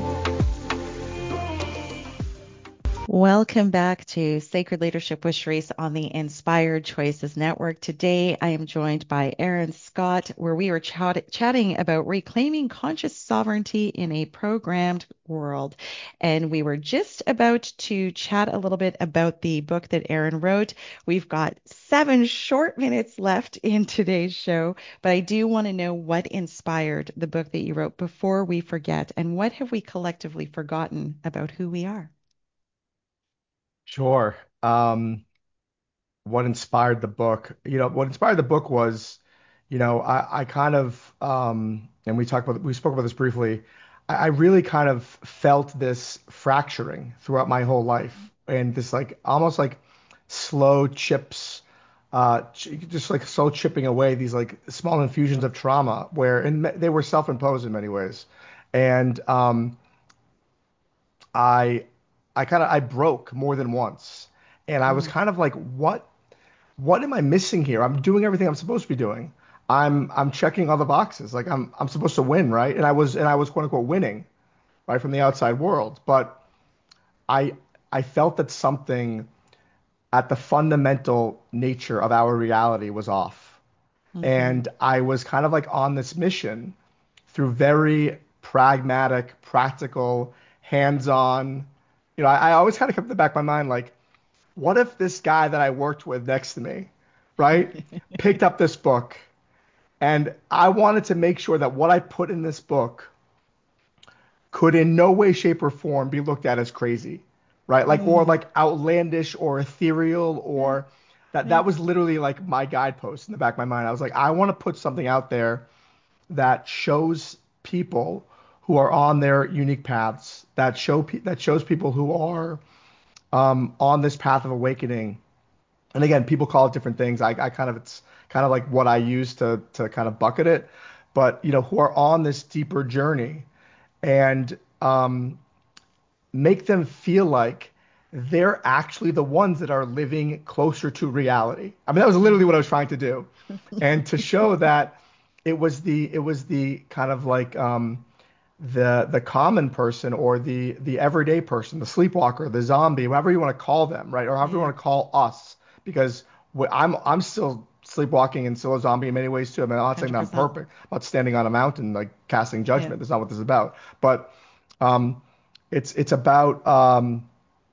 Welcome back to Sacred Leadership with Cherise on the Inspired Choices Network. Today, I am joined by Erin Scott, where we are chat- chatting about reclaiming conscious sovereignty in a programmed world. And we were just about to chat a little bit about the book that Erin wrote. We've got seven short minutes left in today's show, but I do want to know what inspired the book that you wrote before we forget, and what have we collectively forgotten about who we are? Sure. Um, what inspired the book? You know, what inspired the book was, you know, I, I kind of, um, and we talked about, we spoke about this briefly. I, I really kind of felt this fracturing throughout my whole life, and this like almost like slow chips, uh, ch- just like slow chipping away these like small infusions of trauma, where and they were self-imposed in many ways, and um, I I kind of I broke more than once, and I was Mm, kind of like, what what am I missing here? I'm doing everything I'm supposed to be doing. I'm I'm checking all the boxes. Like I'm I'm supposed to win, right? And I was and I was quote unquote winning, right, from the outside world. But I I felt that something at the fundamental nature of our reality was off. mm-hmm. And I was kind of like on this mission through very pragmatic, practical, hands-on. You know, I, I always kind of kept in the back of my mind like, what if this guy that I worked with next to me, right, picked up this book, and I wanted to make sure that what I put in this book could in no way, shape, or form be looked at as crazy, right? Like, or Mm, like outlandish or ethereal, yeah, or that yeah. that was literally like my guidepost in the back of my mind. I was like, I want to put something out there that shows people who are on their unique paths, that show pe- that shows people who are um, on this path of awakening. And again, people call it different things. I, I kind of it's kind of like what I use to to kind of bucket it, but you know, who are on this deeper journey, and um, make them feel like they're actually the ones that are living closer to reality. I mean, that was literally what I was trying to do, and to show that it was the it was the kind of like um, the the common person or the the everyday person, the sleepwalker, the zombie, whatever you want to call them, right? Or however you Yeah, want to call us, because wh- I'm I'm still sleepwalking and still a zombie in many ways too. I mean, I'm not saying that I'm one hundred percent. perfect. I'm not standing on a mountain like casting Yeah. judgment. That's not what this is about. But um, it's it's about um,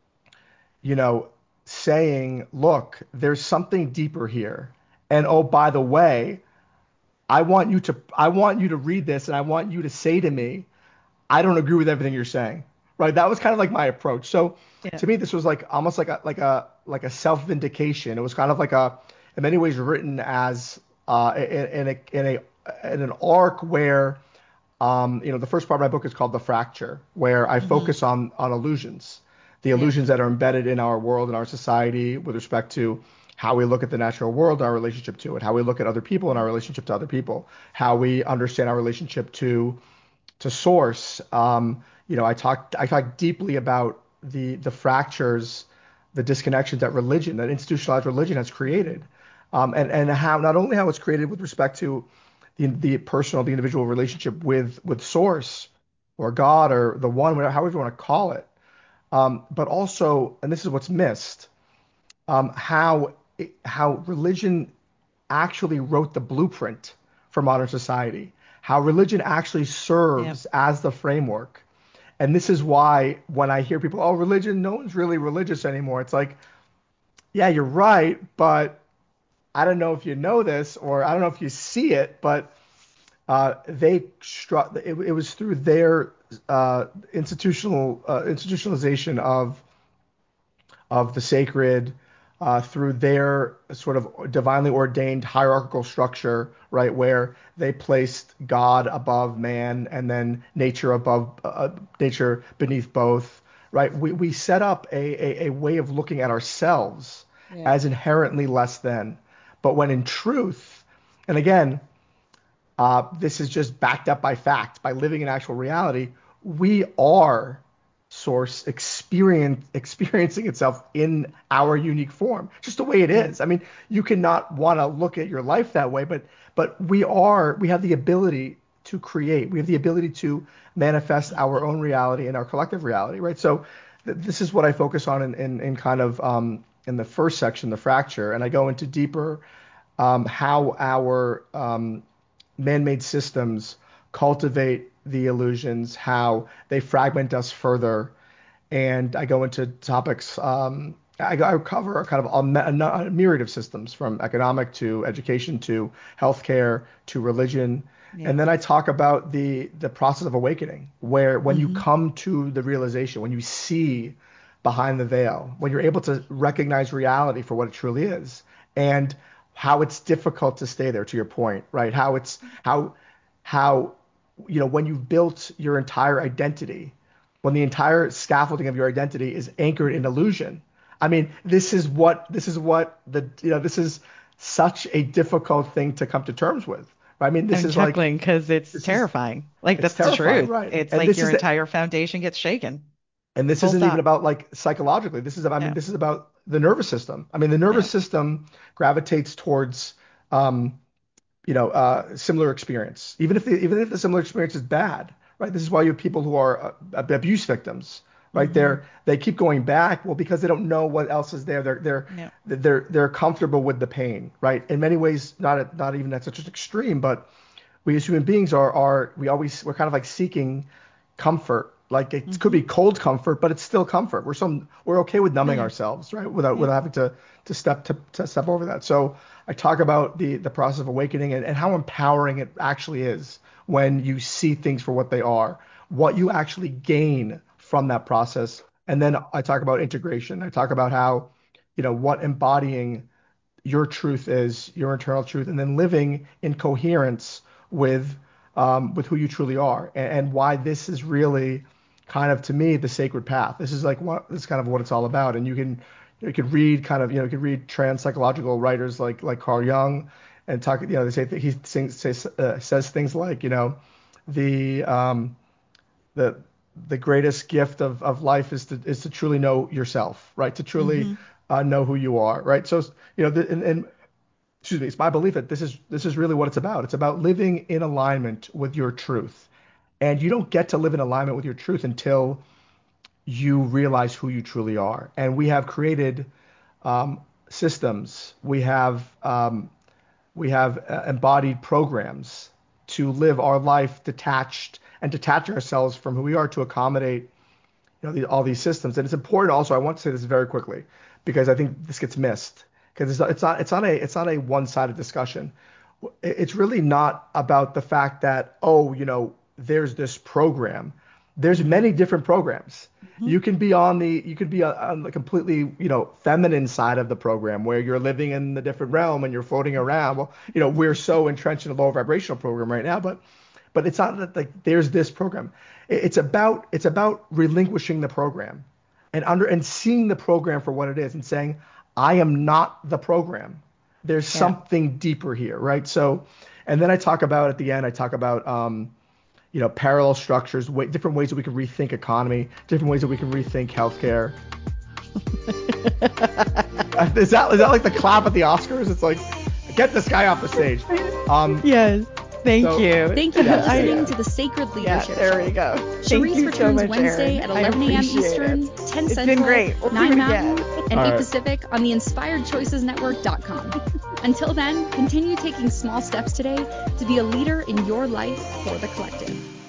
you know, saying, look, there's something deeper here. And oh, by the way, I want you to I want you to read this, and I want you to say to me, I don't agree with everything you're saying. Right? That was kind of like my approach. So Yeah. to me, this was like almost like a like a like a self vindication. It was kind of like a in many ways written as uh, in, in a in a in an arc where um, you know, the first part of my book is called The Fracture, where I Mm-hmm. focus on on illusions, the Yeah. illusions that are embedded in our world and our society with respect to how we look at the natural world, our relationship to it, how we look at other people and our relationship to other people, how we understand our relationship to to source. Um, you know, I talked I talked deeply about the the fractures, the disconnections that religion, that institutionalized religion has created, um, and and how not only how it's created with respect to the the personal, the individual relationship with with source or God or the one, whatever, however you want to call it, um, but also, and this is what's missed, um, how it, how religion actually wrote the blueprint for modern society, how religion actually Yeah. serves as the framework. And this is why when I hear people, oh, religion, no one's really religious anymore. It's like, yeah, you're right, but I don't know if you know this or I don't know if you see it, but uh, they struck. It, it was through their uh, institutional uh, institutionalization of of the sacred, uh, through their sort of divinely ordained hierarchical structure, right, where they placed God above man and then nature above uh, nature beneath both, right? We we set up a, a a way of looking at ourselves Yeah. as inherently less than, but when in truth, and again, uh, this is just backed up by fact, by living in actual reality. We are source experience experiencing itself in our unique form, just the way it Yeah. is. I mean, you cannot want to look at your life that way, but but we are we have the ability to create. We have the ability to manifest our own reality and our collective reality, right? So th- this is what I focus on in in, in kind of um, in the first section, the fracture, and I go into deeper um, how our um, man-made systems cultivate the illusions, how they fragment us further, and I go into topics. Um, I, I cover kind of a, a, a myriad of systems, from economic to education to healthcare to religion, Yeah. and then I talk about the the process of awakening, where when you Hmm. come to the realization, when you see behind the veil, when you're able to recognize reality for what it truly is, and how it's difficult to stay there. To your point, right? How it's how how you know when you've built your entire identity, when the entire scaffolding of your identity is anchored in illusion. I mean, this is what this is what the you know this is such a difficult thing to come to terms with. Right? I mean, this I'm is like chuckling because it's this is terrifying. Like, it's that's the terrifying, truth. right? It's And like this your is the entire foundation gets shaken. and this Full isn't even stop. about like psychologically. This is about, I mean, Yeah. this is about the nervous system. I mean, the nervous Yeah. system gravitates towards um, you know, uh, similar experience, even if the even if the similar experience is bad, right? This is why you have people who are uh, abuse victims, right? Hmm. They're they keep going back, well, because they don't know what else is there. They're they're Yeah. they're they're comfortable with the pain, right? In many ways, not at, not even at such an extreme, but we as human beings are are we always we're kind of like seeking comfort. Like it could Hmm. be cold comfort, but it's still comfort. We're some we're okay with Oh numbing yeah. ourselves, right? Without Yeah. without having to to step to, to step over that. So I talk about the the process of awakening, and, and how empowering it actually is when you see things for what they are, what you actually gain from that process. And then I talk about integration. I talk about how, you know, what embodying your truth is, your internal truth, and then living in coherence with um, with who you truly are, and, and why this is really kind of, to me, the sacred path. This is like what this is kind of what it's all about. And you can you can read kind of you know you can read trans psychological writers like like Carl Jung, and talk you know they say that he sings, says uh, says things like you know the um, the the greatest gift of, of life is to is to truly know yourself, right? To truly Hmm. uh, know who you are, right? So you know, the, and, and excuse me, it's my belief that this is this is really what it's about. It's about living in alignment with your truth, and you don't get to live in alignment with your truth until you realize who you truly are. And we have created um, systems. We have um, we have uh, embodied programs to live our life detached and detach ourselves from who we are to accommodate you know the, all these systems. And it's important also. I want to say this very quickly because I think this gets missed because it's not it's not it's not a it's not a one-sided discussion. It's really not about the fact that, oh, you know there's this program. There's Hmm. many different programs. Hmm. You can be on the you could be on the completely you know feminine side of the program where you're living in the different realm and you're floating around. Well, you know we're so entrenched in a lower vibrational program right now, but but it's not that like there's this program. It's about it's about relinquishing the program and under and seeing the program for what it is and saying, I am not the program. There's Yeah. something deeper here, right? So, and then I talk about at the end, I talk about um, you know, parallel structures, way, different ways that we can rethink economy, different ways that we can rethink healthcare. is that is that like the clap at the Oscars? It's like, get this guy off the stage. Um, yes. Thank so, you. Thank you for Yes, listening yeah. to the Sacred Yeah, Leadership there Show. we go. Charisse Thank you returns so much, Wednesday Erin. at I eleven a.m. appreciate Eastern, it. ten It's Central, been great. We'll nine do it Mountain, again. and All eight right. Pacific on the inspired choices network dot com. Until then, continue taking small steps today to be a leader in your life for the collective.